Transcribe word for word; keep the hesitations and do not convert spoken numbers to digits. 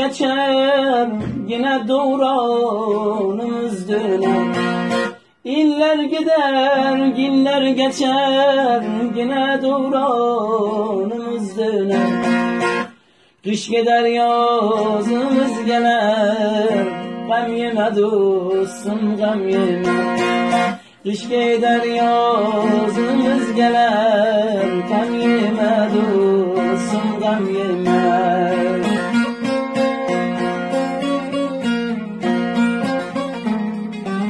geçer, yine doğranımız döner. İller gider, günler geçer, yine doğranımız döner. Kış gider, yazımız gelir, gam yeme dostum, gam yeme. Kış gider, yazımız gelir,